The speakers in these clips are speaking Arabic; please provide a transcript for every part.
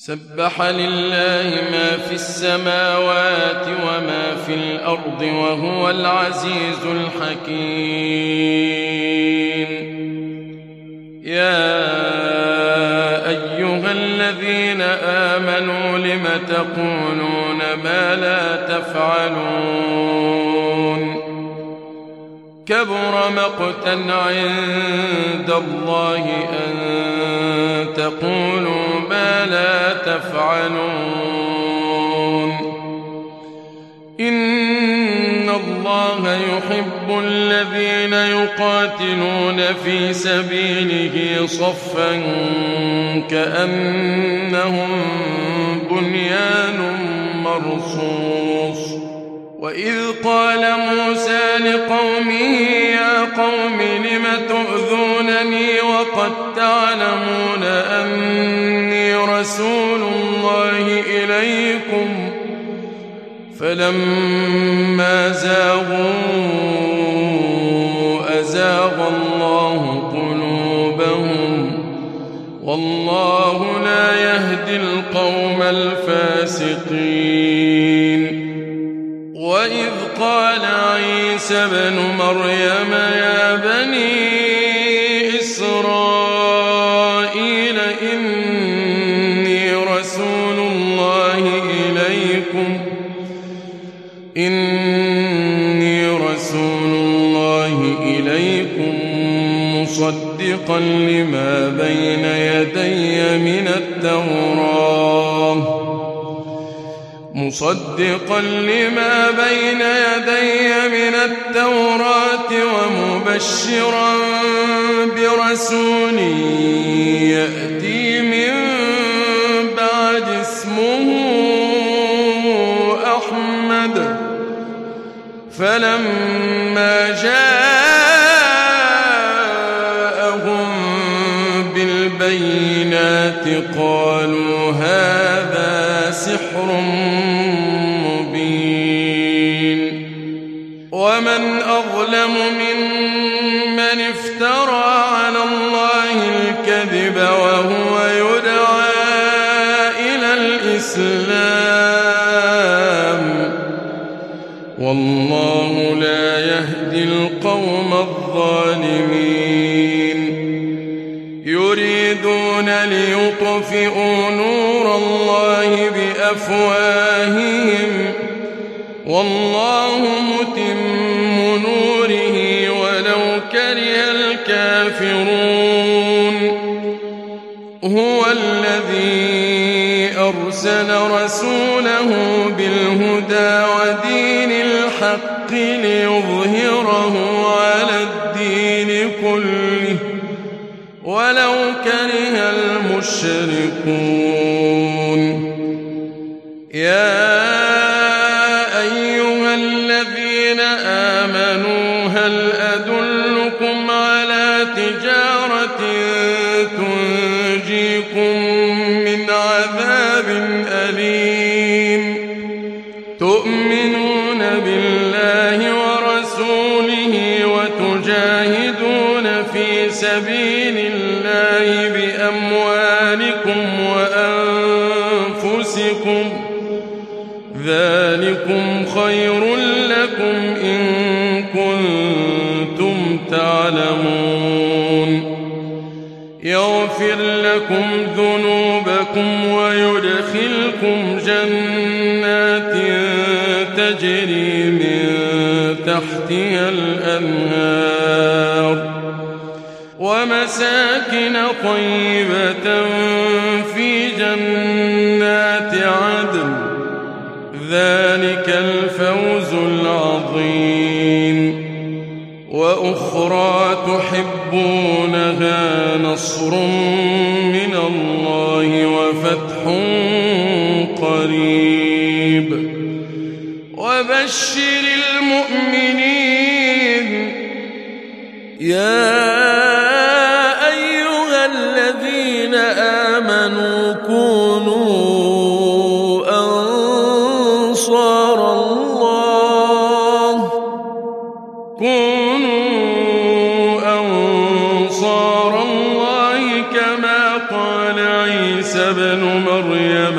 سبح لله ما في السماوات وما في الأرض وهو العزيز الحكيم. يا أيها الذين آمنوا لم تقولون ما لا تفعلون كبر مقتا عند الله أن تقولوا ما لا تفعلون. إن الله يحب الذين يقاتلون في سبيله صفا كأنهم بنيان مرصوص. وإذ قال موسى لقومه يا قوم لم تؤذونني وقد تعلمون أني رسول الله إليكم فلما زاغوا أزاغ الله قلوبهم والله لا يهدي القوم الفاسقين. وإذ قال عيسى ابن مريم يا بني إسرائيل إني رسول الله إليكم مصدقا لما بين يدي من التوراة ومبشرا برسول يأتي من بعد اسمه أحمد. فلما جاءهم بالبينات قالوا هذا سحر مبين. ومن أظلم ممن افترى على الله الكذب وهو يدعى إلى الإسلام والله لا يهدي القوم الظالمين. يريدون ليطفئوا نور الله بأفواههم والله متم نوره ولو كره الكافرون. هو الذي أرسل رسوله بالهدى ودين الحق ليظهره على الدين كله ولو كره المشركون. يا أيها الذين آمنوا هل أدلكم على تجارة تنجيكم من عذاب أليم تؤمنون بالله ورسوله وتجاهدون في سبيل الله بأموالكم وأنفسكم ذلكم خير لكم إن كنتم تعلمون. يغفر لكم ذنوبكم ويدخلكم جنات تجري من تحتها الأنهار ومساكن طيبة في جنات عدن ذلك الفوز العظيم. وأخرى تحبونها نصر من الله وفتح قريب وبشر المؤمنين. يا أيها الذين آمنوا كونوا أنصار الله كما قال عيسى ابن مريم مريم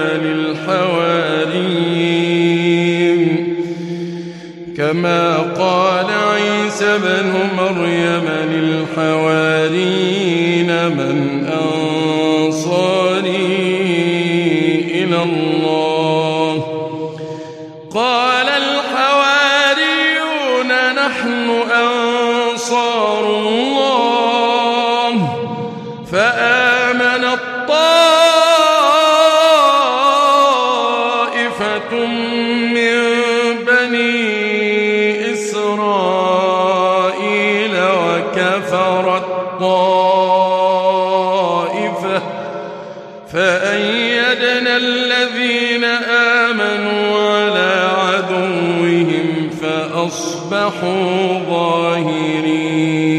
للحواريين كما قال عيسى بن مريم للحواريين من أنصاري إلى الله قال الحواريون نحن أنصار الله فآمنت طائفة من بني إسرائيل وكفرت طائفة فأيدنا الذين آمنوا على عدوهم فأصبحوا ظاهرين